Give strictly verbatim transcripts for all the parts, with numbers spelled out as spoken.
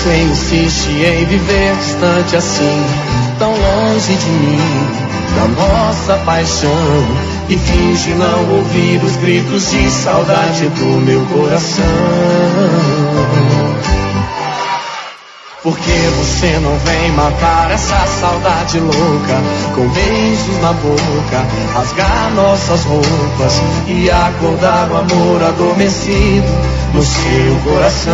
você insiste em viver distante assim, tão longe de mim, da nossa paixão, e finge não ouvir os gritos de saudade do meu coração? Por que você não vem matar essa saudade louca, com beijos na boca, rasgar nossas roupas e acordar o amor adormecido no seu coração?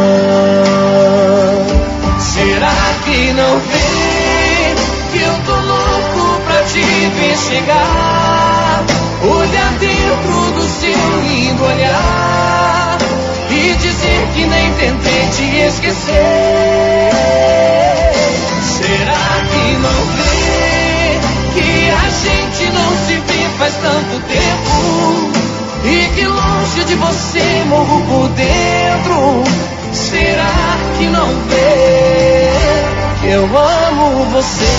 Será que não vê que eu tô louco pra te ver chegar, olhar dentro do seu lindo olhar e dizer que nem tentei te esquecer? Será que não vê que a gente não se vê faz tanto tempo e que longe de você morro por dentro? Será que não vê que eu amo você?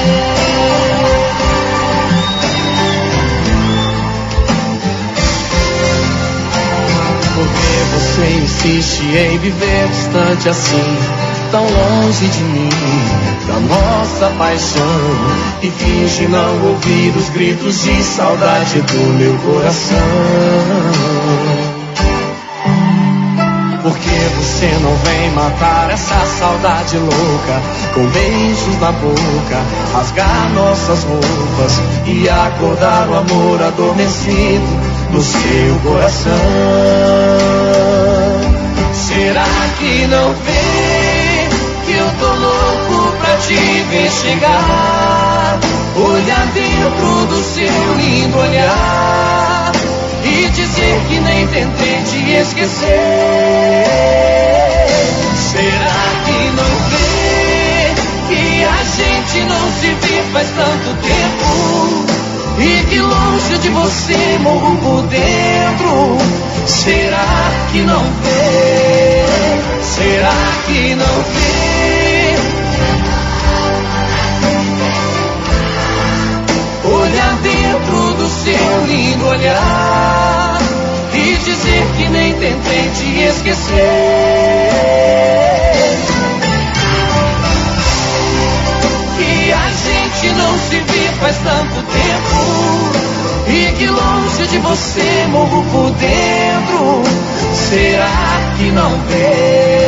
Porque você insiste em viver distante assim, tão longe de mim, da nossa paixão, e finge não ouvir os gritos de saudade do meu coração? Porque você não vem matar essa saudade louca, com beijos na boca, rasgar nossas roupas e acordar o amor adormecido no seu coração? Será que não vê que eu tô louco pra te ver chegar, olhar dentro do seu lindo olhar e dizer que nem tentei te esquecer? Será que não vê que a gente não se vê faz tanto tempo e que longe de você morro por dentro? Será que não vê? Será que não vê? Olhar dentro do seu lindo olhar e dizer que nem tentei te esquecer? Que a gente não se vê faz tanto tempo e que longe de você morro por dentro? Será que não vê?